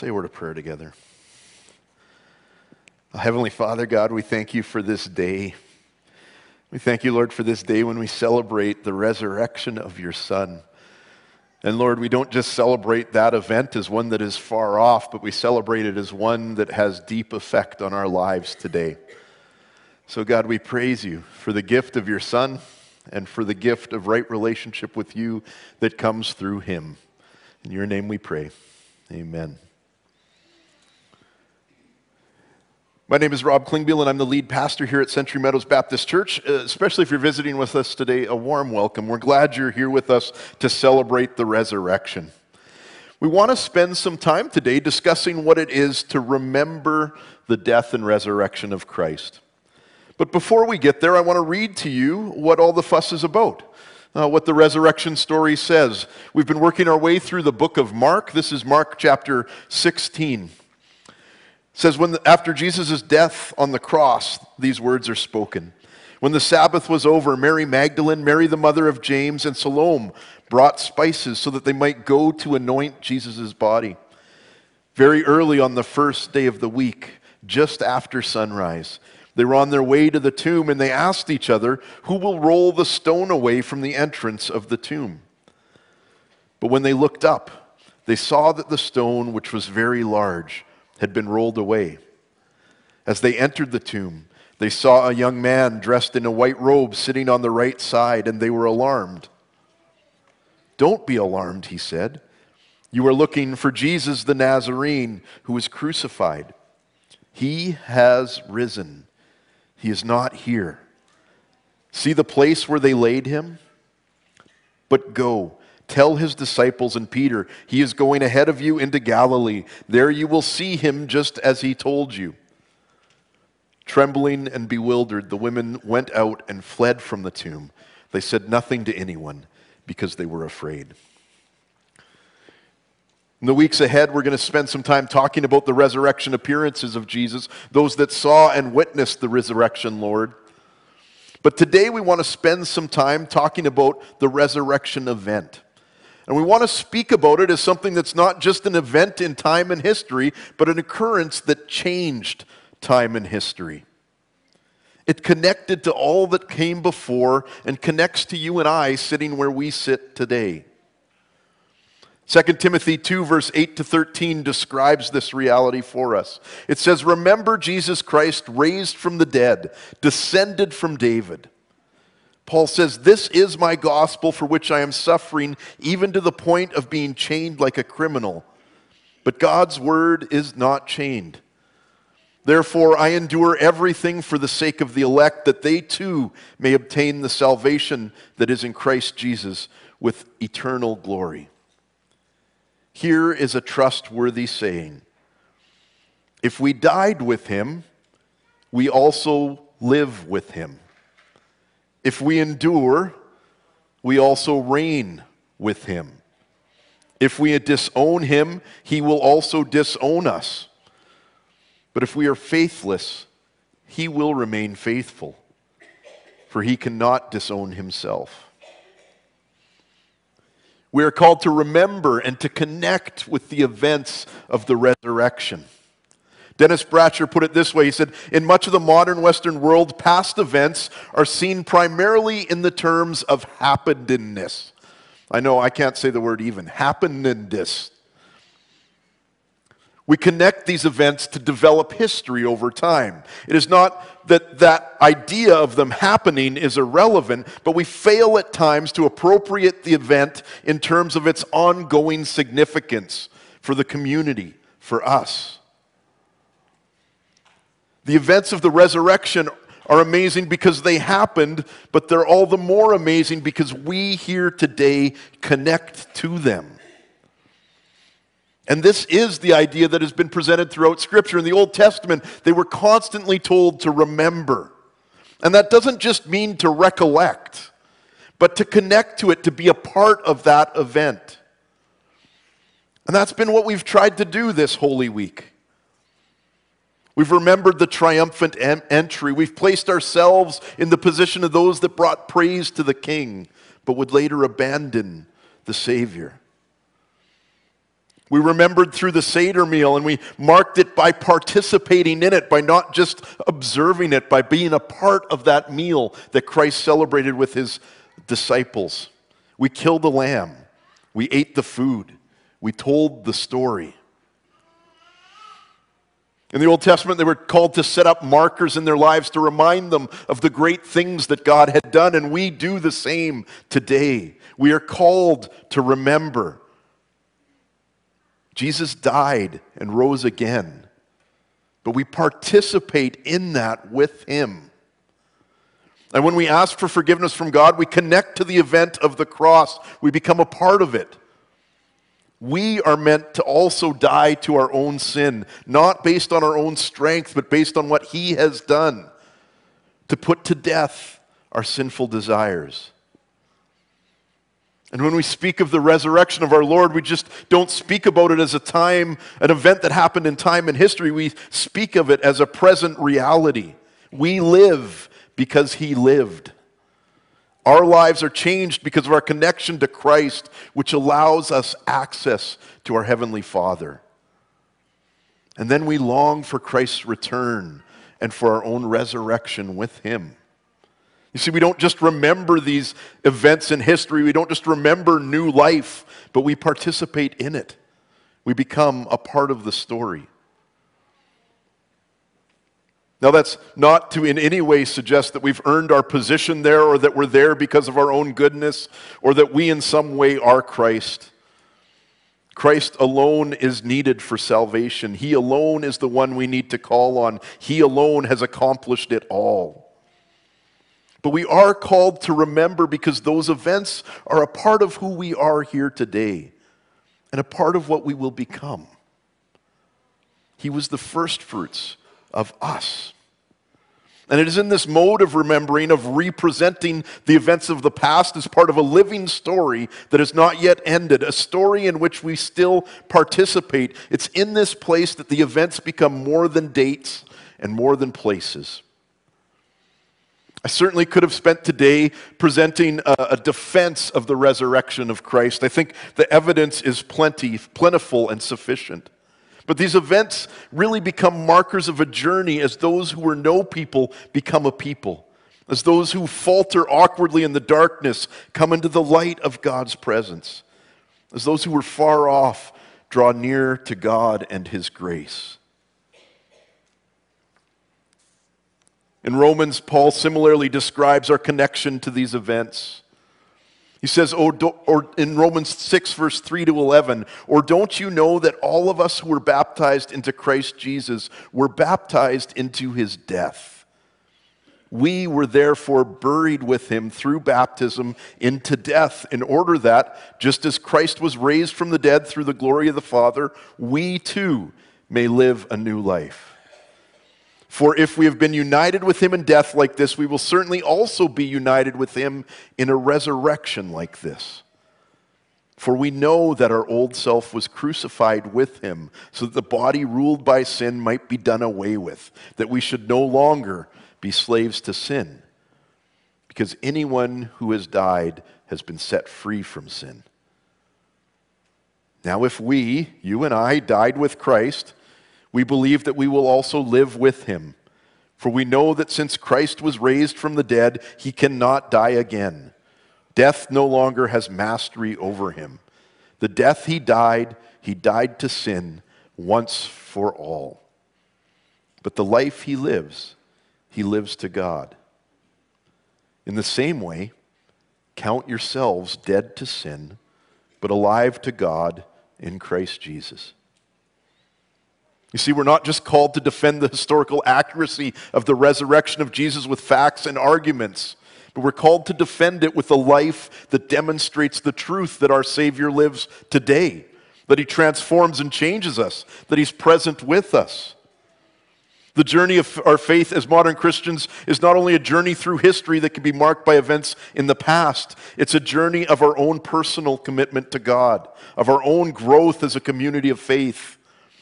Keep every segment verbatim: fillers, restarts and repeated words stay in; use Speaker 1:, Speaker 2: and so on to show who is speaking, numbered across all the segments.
Speaker 1: Say a word of prayer together. Heavenly Father, God, we thank you for this day. We thank you, Lord, for this day when we celebrate the resurrection of your Son. And Lord, we don't just celebrate that event as one that is far off, but we celebrate it as one that has deep effect on our lives today. So God, we praise you for the gift of your Son and for the gift of right relationship with you that comes through him. In your name we pray. Amen. My name is Rob Klingbeil, and I'm the lead pastor here at Century Meadows Baptist Church. Uh, especially if you're visiting with us today, a warm welcome. We're glad you're here with us to celebrate the resurrection. We want to spend some time today discussing what it is to remember the death and resurrection of Christ. But before we get there, I want to read to you what all the fuss is about, uh, what the resurrection story says. We've been working our way through the book of Mark. This is Mark chapter sixteen. It says, when the, after Jesus' death on the cross, these words are spoken. When the Sabbath was over, Mary Magdalene, Mary the mother of James, and Salome brought spices so that they might go to anoint Jesus' body. Very early on the first day of the week, just after sunrise, they were on their way to the tomb, and they asked each other, who will roll the stone away from the entrance of the tomb? But when they looked up, they saw that the stone, which was very large, had been rolled away. As they entered the tomb, they saw a young man dressed in a white robe sitting on the right side, and they were alarmed. Don't be alarmed, he said. You are looking for Jesus the Nazarene, who was crucified. He has risen. He is not here. See the place where they laid him? But go. Tell his disciples and Peter, he is going ahead of you into Galilee. There you will see him just as he told you. Trembling and bewildered, the women went out and fled from the tomb. They said nothing to anyone because they were afraid. In the weeks ahead, we're going to spend some time talking about the resurrection appearances of Jesus, those that saw and witnessed the resurrection Lord. But today we want to spend some time talking about the resurrection event. And we want to speak about it as something that's not just an event in time and history, but an occurrence that changed time and history. It connected to all that came before and connects to you and I sitting where we sit today. Second Timothy two, verse eight to thirteen describes this reality for us. It says, remember Jesus Christ raised from the dead, descended from David. Paul says, this is my gospel for which I am suffering, even to the point of being chained like a criminal. But God's word is not chained. Therefore, I endure everything for the sake of the elect, that they too may obtain the salvation that is in Christ Jesus with eternal glory. Here is a trustworthy saying. If we died with him, we also live with him. If we endure, we also reign with him. If we disown him, he will also disown us. But if we are faithless, he will remain faithful, for he cannot disown himself. We are called to remember and to connect with the events of the resurrection. Dennis Bratcher put it this way. He said, in much of the modern Western world, past events are seen primarily in the terms of happenedness. I know I can't say the word even. Happenedness. We connect these events to develop history over time. It is not that that idea of them happening is irrelevant, but we fail at times to appropriate the event in terms of its ongoing significance for the community, for us. The events of the resurrection are amazing because they happened, but they're all the more amazing because we here today connect to them. And this is the idea that has been presented throughout Scripture. In the Old Testament, they were constantly told to remember. And that doesn't just mean to recollect, but to connect to it, to be a part of that event. And that's been what we've tried to do this Holy Week. We've remembered the triumphant en- entry. We've placed ourselves in the position of those that brought praise to the King, but would later abandon the Savior. We remembered through the Seder meal, and we marked it by participating in it, by not just observing it, by being a part of that meal that Christ celebrated with his disciples. We killed the lamb. We ate the food. We told the story. In the Old Testament, they were called to set up markers in their lives to remind them of the great things that God had done, and we do the same today. We are called to remember. Jesus died and rose again, but we participate in that with him. And when we ask for forgiveness from God, we connect to the event of the cross. We become a part of it. We are meant to also die to our own sin, not based on our own strength, but based on what he has done, to put to death our sinful desires. And when we speak of the resurrection of our Lord, we just don't speak about it as a time, an event that happened in time and history. We speak of it as a present reality. We live because he lived. Our lives are changed because of our connection to Christ, which allows us access to our Heavenly Father. And then we long for Christ's return and for our own resurrection with him. You see, we don't just remember these events in history. We don't just remember new life, but we participate in it. We become a part of the story. Now, that's not to in any way suggest that we've earned our position there or that we're there because of our own goodness or that we in some way are Christ. Christ alone is needed for salvation. He alone is the one we need to call on. He alone has accomplished it all. But we are called to remember because those events are a part of who we are here today and a part of what we will become. He was the first fruits of us. And it is in this mode of remembering, of representing the events of the past as part of a living story that has not yet ended, a story in which we still participate. It's in this place that the events become more than dates and more than places. I certainly could have spent today presenting a, a defense of the resurrection of Christ. I think the evidence is plenty, plentiful and sufficient. But these events really become markers of a journey as those who were no people become a people, as those who falter awkwardly in the darkness come into the light of God's presence, as those who were far off draw near to God and his grace. In Romans, Paul similarly describes our connection to these events. He says, or, or in Romans six, verse three to eleven, or don't you know that all of us who were baptized into Christ Jesus were baptized into his death? We were therefore buried with him through baptism into death, in order that, just as Christ was raised from the dead through the glory of the Father, we too may live a new life. For if we have been united with him in death like this, we will certainly also be united with him in a resurrection like this. For we know that our old self was crucified with him, so that the body ruled by sin might be done away with, that we should no longer be slaves to sin. Because anyone who has died has been set free from sin. Now if we, you and I, died with Christ, we believe that we will also live with him. For we know that since Christ was raised from the dead, he cannot die again. Death no longer has mastery over him. The death he died, he died to sin once for all. But the life he lives, he lives to God. In the same way, count yourselves dead to sin, but alive to God in Christ Jesus. You see, we're not just called to defend the historical accuracy of the resurrection of Jesus with facts and arguments, but we're called to defend it with a life that demonstrates the truth that our Savior lives today, that he transforms and changes us, that he's present with us. The journey of our faith as modern Christians is not only a journey through history that can be marked by events in the past, it's a journey of our own personal commitment to God, of our own growth as a community of faith,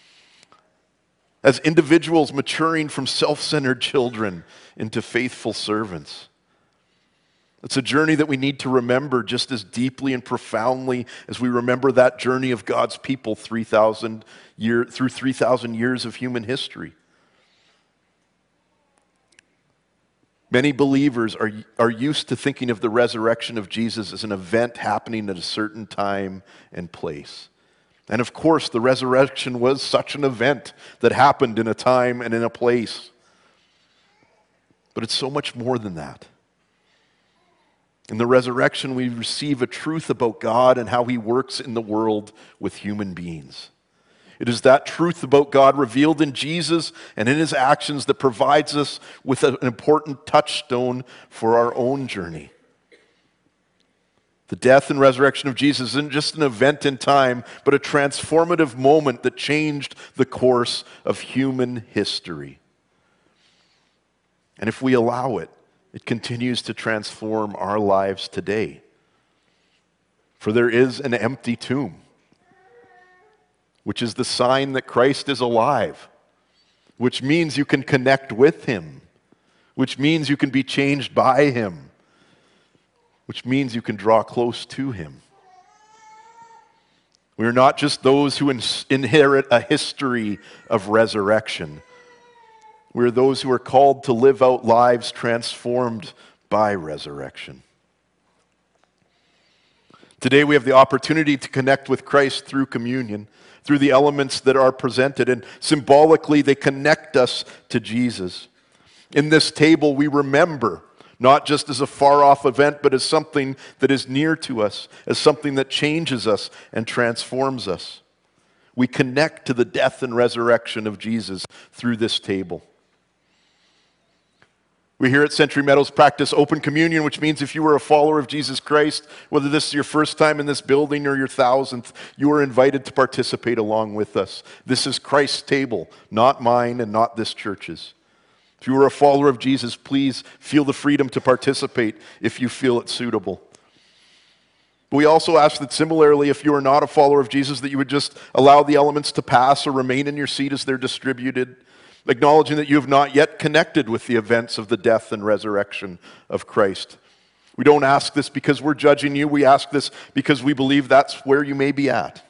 Speaker 1: as individuals maturing from self-centered children into faithful servants. It's a journey that we need to remember just as deeply and profoundly as we remember that journey of God's people three thousand year, through three thousand years of human history. Many believers are, are used to thinking of the resurrection of Jesus as an event happening at a certain time and place. And of course, the resurrection was such an event that happened in a time and in a place. But it's so much more than that. In the resurrection, we receive a truth about God and how He works in the world with human beings. It is that truth about God revealed in Jesus and in His actions that provides us with an important touchstone for our own journey. The death and resurrection of Jesus isn't just an event in time, but a transformative moment that changed the course of human history. And if we allow it, it continues to transform our lives today. For there is an empty tomb, which is the sign that Christ is alive, which means you can connect with Him, which means you can be changed by Him, which means you can draw close to Him. We are not just those who inherit a history of resurrection. We are those who are called to live out lives transformed by resurrection. Today we have the opportunity to connect with Christ through communion, through the elements that are presented, and symbolically they connect us to Jesus. In this table we remember, not just as a far-off event, but as something that is near to us, as something that changes us and transforms us. We connect to the death and resurrection of Jesus through this table. We here at Century Meadows practice open communion, which means if you were a follower of Jesus Christ, whether this is your first time in this building or your thousandth, you are invited to participate along with us. This is Christ's table, not mine and not this church's. If you are a follower of Jesus, please feel the freedom to participate if you feel it suitable. We also ask that similarly, if you are not a follower of Jesus, that you would just allow the elements to pass or remain in your seat as they're distributed, acknowledging that you have not yet connected with the events of the death and resurrection of Christ. We don't ask this because we're judging you. We ask this because we believe that's where you may be at.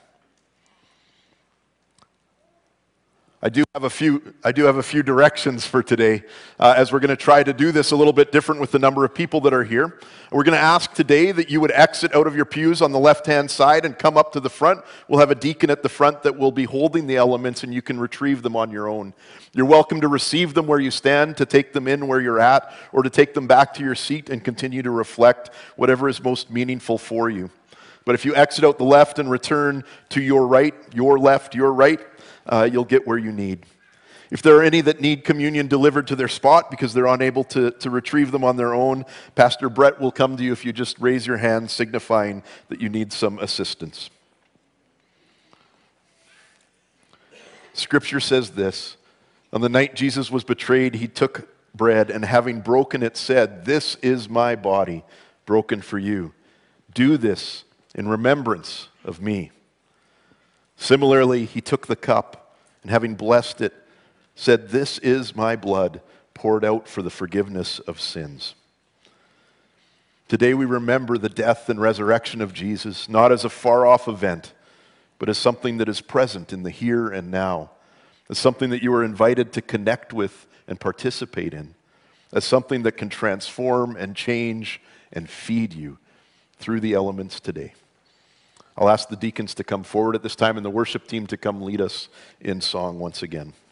Speaker 1: I do have a few, I do have a few directions for today, uh, as we're going to try to do this a little bit different with the number of people that are here. We're going to ask today that you would exit out of your pews on the left-hand side and come up to the front. We'll have a deacon at the front that will be holding the elements, and you can retrieve them on your own. You're welcome to receive them where you stand, to take them in where you're at, or to take them back to your seat and continue to reflect whatever is most meaningful for you. But if you exit out the left and return to your right, your left, your right, Uh, you'll get where you need. If there are any that need communion delivered to their spot because they're unable to, to retrieve them on their own, Pastor Brett will come to you if you just raise your hand, signifying that you need some assistance. Scripture says this: on the night Jesus was betrayed, he took bread, and having broken it, said, "This is my body, broken for you. Do this in remembrance of me." Similarly, he took the cup, and having blessed it, said, "This is my blood, poured out for the forgiveness of sins." Today we remember the death and resurrection of Jesus, not as a far-off event, but as something that is present in the here and now, as something that you are invited to connect with and participate in, as something that can transform and change and feed you through the elements today. I'll ask the deacons to come forward at this time and the worship team to come lead us in song once again.